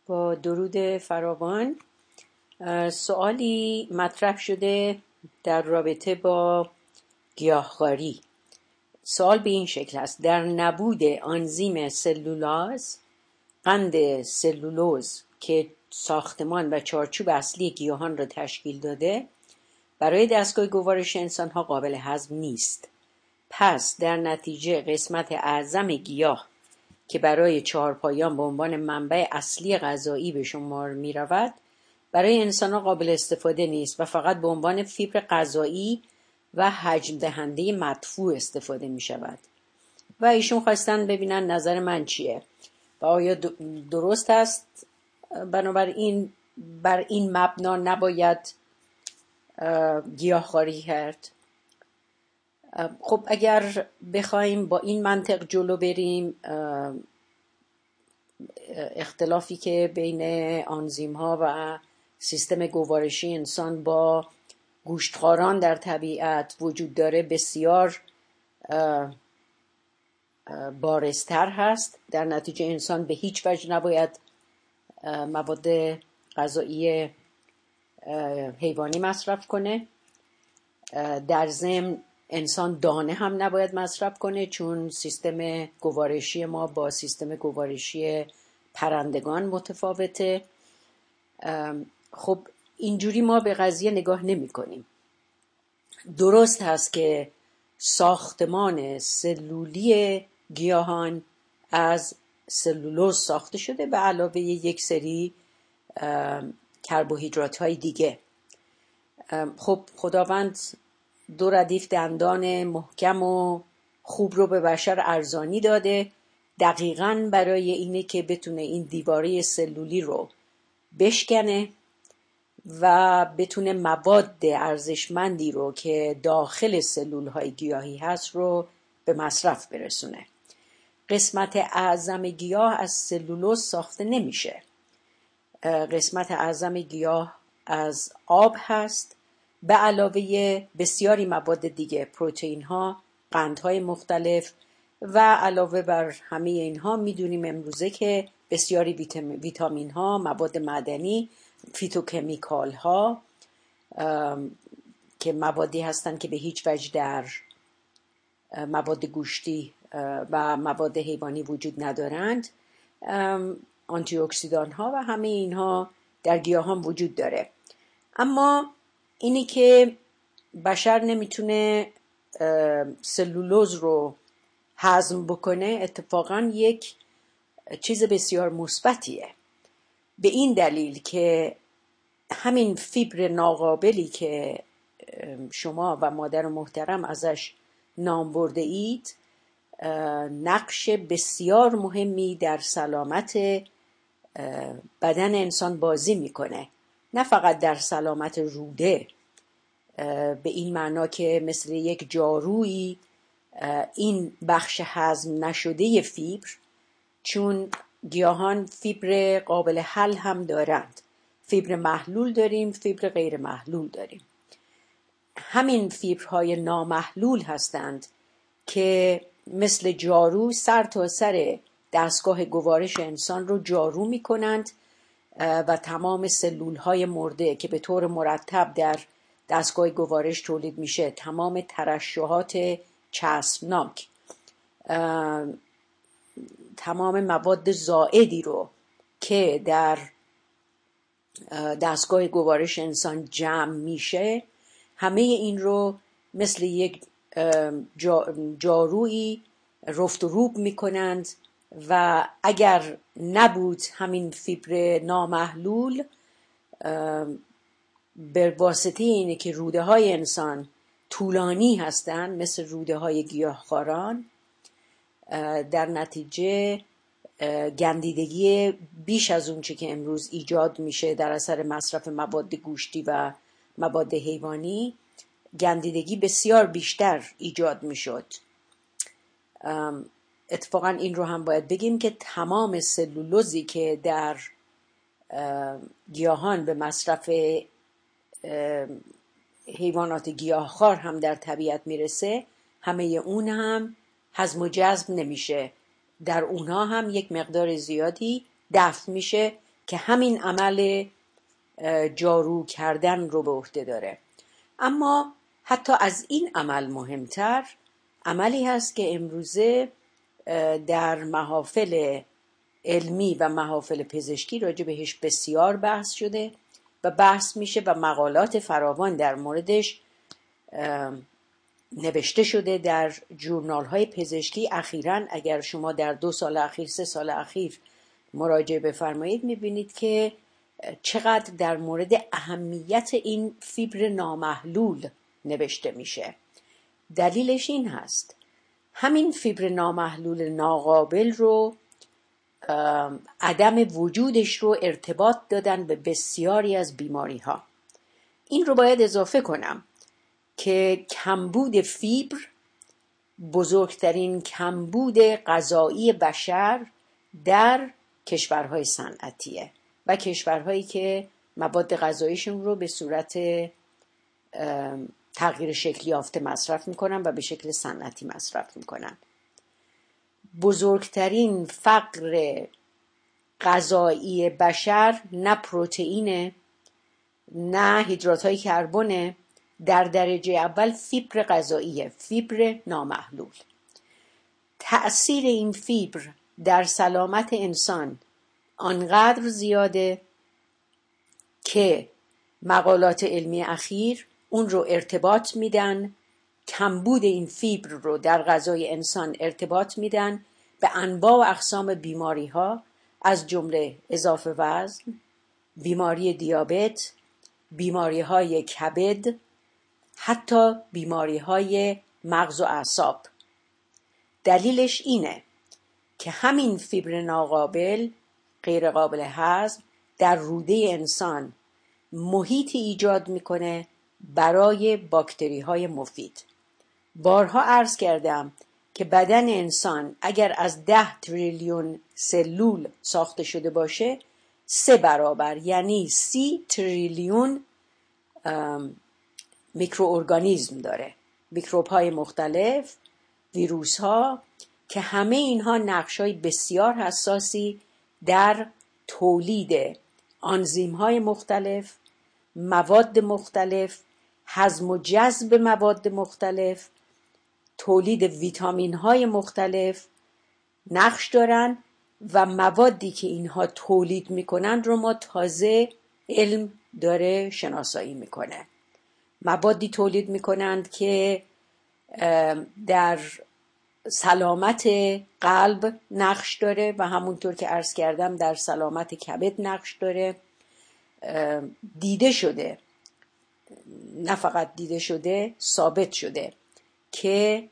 با درود فراوان. سوالی مطرح شده در رابطه با گیاهخواری. سوال به این شکل است: در نبود آنزیم سلولاز، قند سلولوز که ساختمان و چارچوب اصلی گیاهان را تشکیل داده، برای دستگاه گوارش انسان‌ها قابل هضم نیست. پس در نتیجه قسمت اعظم گیاه که برای چهارپایان به عنوان منبع اصلی غذایی به شمار می رود، برای انسان‌ها قابل استفاده نیست و فقط به عنوان فیبر غذایی و حجم دهنده مدفوع استفاده می شود. و ایشون خواستن ببینن نظر من چیه و آیا درست است. بنابراین بر این مبنا نباید گیاهخواری کرد. خب اگر بخوایم با این منطق جلو بریم، اختلافی که بین آنزیم ها و سیستم گوارشی انسان با گوشتخواران در طبیعت وجود داره بسیار بارزتر هست. در نتیجه انسان به هیچ وجه نباید مواد غذایی حیوانی مصرف کنه. در ضمن انسان دانه هم نباید مصرف کنه، چون سیستم گوارشی ما با سیستم گوارشی پرندگان متفاوته. خب اینجوری ما به قضیه نگاه نمی کنیم. درست هست که ساختمان سلولی گیاهان از سلولوز ساخته شده به علاوه یک سری کربوهیدرات های دیگه. خب خداوند دو ردیف دندان محکم و خوب رو به بشر ارزانی داده، دقیقاً برای اینه که بتونه این دیواره سلولی رو بشکنه و بتونه مواد ارزشمندی رو که داخل سلول‌های گیاهی هست رو به مصرف برسونه. قسمت اعظم گیاه از سلولوز ساخته نمیشه. قسمت اعظم گیاه از آب هست، به علاوه بسیاری مواد دیگه، پروتئین ها، قندهای مختلف، و علاوه بر همه اینها میدونیم امروزه که بسیاری ویتامین ها، مواد معدنی، فیتوکمیکال ها که موادی هستند که به هیچ وجه در مواد گوشتی و مواد حیوانی وجود ندارند، آنتی اکسیدان ها و همه اینها در گیاهان وجود داره. اما اینی که بشر نمیتونه سلولوز رو هضم بکنه اتفاقا یک چیز بسیار مثبتیه، به این دلیل که همین فیبر ناقابلی که شما و مادر محترم ازش نام برده اید نقش بسیار مهمی در سلامت بدن انسان بازی میکنه. نه فقط در سلامت روده، به این معنا که مثل یک جارویی این بخش هضم نشده فیبر، چون گیاهان فیبر قابل حل هم دارند، فیبر محلول داریم، فیبر غیر محلول داریم. همین فیبرهای نامحلول هستند که مثل جارو سر تا سر دستگاه گوارش انسان رو جارو می کنند و تمام سلولهای مرده که به طور مرتب در دستگاه گوارش تولید میشه، تمام ترشحات چسبناک، تمام مواد زائدی رو که در دستگاه گوارش انسان جمع میشه، همه این رو مثل یک جارویی رفت و روب میکنند و اگر نبود همین فیبر نامحلول، به واسطه اینه که روده های انسان طولانی هستند مثل روده های گیاهخواران، در نتیجه گندیدگی بیش از اون چه که امروز ایجاد میشه در اثر مصرف مواد گوشتی و مواد حیوانی، گندیدگی بسیار بیشتر ایجاد میشد. اتفاقا این رو هم باید بگیم که تمام سلولوزی که در گیاهان به مصرف حیوانات گیاهخوار هم در طبیعت میرسه، همه اون هم هضم و جذب نمیشه، در اونها هم یک مقدار زیادی دفع میشه که همین عمل جارو کردن رو به عهده داره. اما حتی از این عمل مهمتر عملی هست که امروزه در محافل علمی و محافل پزشکی راجع بهش بسیار بحث شده و بحث میشه و مقالات فراوان در موردش نوشته شده در جورنال های پزشکی. اخیراً اگر شما در 2 سال اخیر 3 سال اخیر مراجعه بفرمایید میبینید که چقدر در مورد اهمیت این فیبر نامحلول نوشته میشه. دلیلش این هست همین فیبر نامحلول ناقابل رو عدم وجودش رو ارتباط دادن به بسیاری از بیماری ها. این رو باید اضافه کنم که کمبود فیبر بزرگترین کمبود غذایی بشر در کشورهای صنعتیه و کشورهایی که مواد غذاییشون رو به صورت تغییر شکلی یافته مصرف میکنن و به شکل صنعتی مصرف میکنن. بزرگترین فقر غذایی بشر نه پروتئینه نه هیدرات‌های کربونه، در درجه اول فیبر غذاییه، فیبر نامحلول. تأثیر این فیبر در سلامت انسان آنقدر زیاده که مقالات علمی اخیر اون رو ارتباط میدن، کمبود این فیبر رو در غذای انسان ارتباط میدن به انواع و اقسام بیماری ها، از جمله اضافه وزن، بیماری دیابت، بیماری های کبد، حتی بیماری های مغز و اعصاب. دلیلش اینه که همین فیبر ناقابل، غیر قابل هضم، در روده انسان محیطی ایجاد میکنه برای باکتری های مفید. بارها عرض کردم که بدن انسان اگر از 10 تریلیون سلول ساخته شده باشه 3 برابر یعنی 30 تریلیون میکروارگانیسم داره، میکروب های مختلف، ویروس ها، که همه اینها نقش های بسیار حساسی در تولید آنزیم های مختلف، مواد مختلف، هضم و جذب مواد مختلف، تولید ویتامین های مختلف نقش دارن و موادی که اینها تولید میکنن رو ما تازه علم داره شناسایی میکنه. موادی تولید میکنند که در سلامت قلب نقش داره و همونطور که عرض کردم در سلامت کبد نقش داره. دیده شده، نه فقط دیده شده، ثابت شده که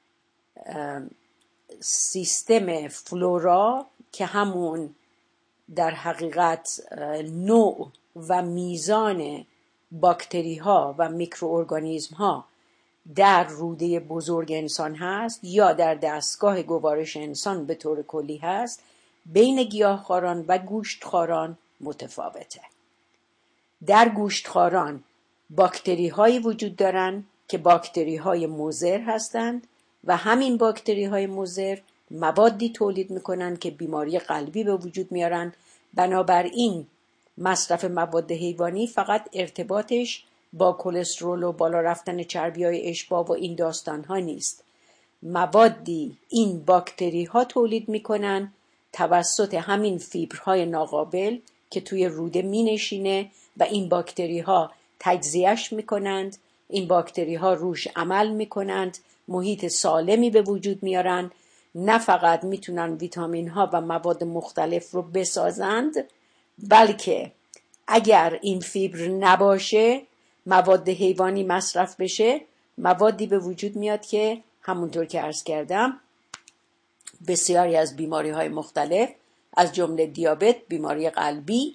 سیستم فلورا که همون در حقیقت نوع و میزان باکتری ها و میکروارگانیسم ها در روده بزرگ انسان هست یا در دستگاه گوارش انسان به طور کلی هست، بین گیاهخواران و گوشتخواران متفاوته. در گوشتخواران باکتری هایی وجود دارن که باکتری های مضر هستند و همین باکتری های مضر موادی تولید میکنن که بیماری قلبی به وجود میارن. بنابراین مصرف مواد حیوانی فقط ارتباطش با کلسترول و بالا رفتن چربی‌های اشباع و این داستان‌ها نیست. موادی این باکتری ها تولید میکنن توسط همین فیبرهای ناقابل که توی روده مینشینه و این باکتری ها تجزیهش میکنند، این باکتری ها روش عمل میکنند، محیط سالمی به وجود میارن. نه فقط میتونن ویتامین ها و مواد مختلف رو بسازند، بلکه اگر این فیبر نباشه، مواد حیوانی مصرف بشه، موادی به وجود میاد که همونطور که عرض کردم بسیاری از بیماری های مختلف از جمله دیابت، بیماری قلبی،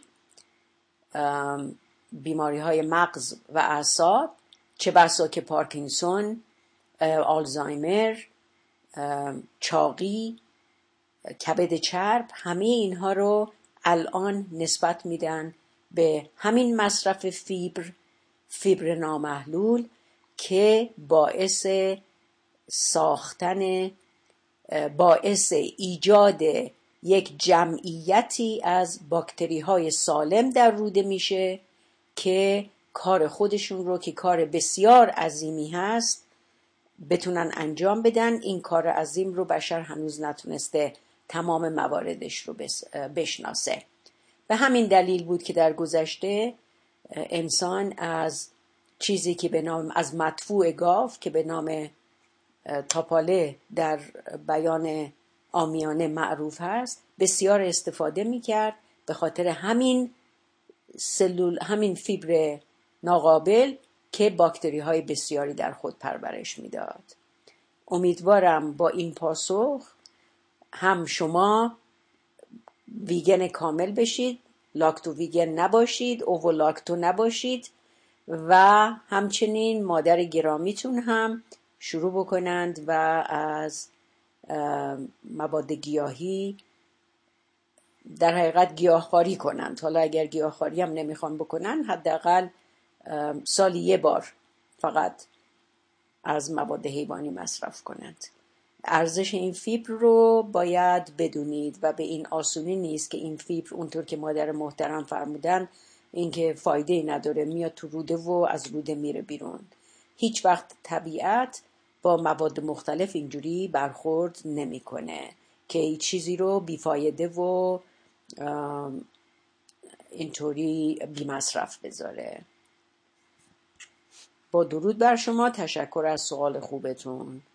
بیماری های مغز و اعصاب، چه بسا که پارکینسون، آلزایمر، چاقی، کبد چرب، همه اینها رو الان نسبت میدن به همین مصرف فیبر نامحلول که باعث ایجاد یک جمعیتی از باکتری های سالم در روده میشه که کار خودشون رو که کار بسیار عظیمی هست بتونن انجام بدن. این کار عظیم رو بشر هنوز نتونسته تمام مواردش رو بشناسه. به همین دلیل بود که در گذشته انسان از چیزی که به نام از مدفوع گاو که به نام تاپاله در بیان عامیانه معروف هست بسیار استفاده میکرد، به خاطر همین فیبر ناقابل که باکتری های بسیاری در خود پرورش میداد. امیدوارم با این پاسخ هم شما ویگن کامل بشید، لاکتو ویگن نباشید، اوو لاکتو نباشید و همچنین مادر گرامیتون هم شروع بکنند و از مواد گیاهی در حقیقت گیاهخواری کنند. حالا اگر گیاهخواری هم نمیخوان بکنن حداقل سالی یه بار فقط از مواد حیوانی مصرف کنند. ارزش این فیبر رو باید بدونید و به این آسونی نیست که این فیبر اونطور که مادر محترم فرمودن اینکه فایده نداره، میاد تو روده و از روده میره بیرون. هیچ وقت طبیعت با مواد مختلف اینجوری برخورد نمیکنه که هیچ چیزی رو بیفایده و اینطوری بی مصرف بذاره. با درود بر شما، تشکر از سوال خوبتون.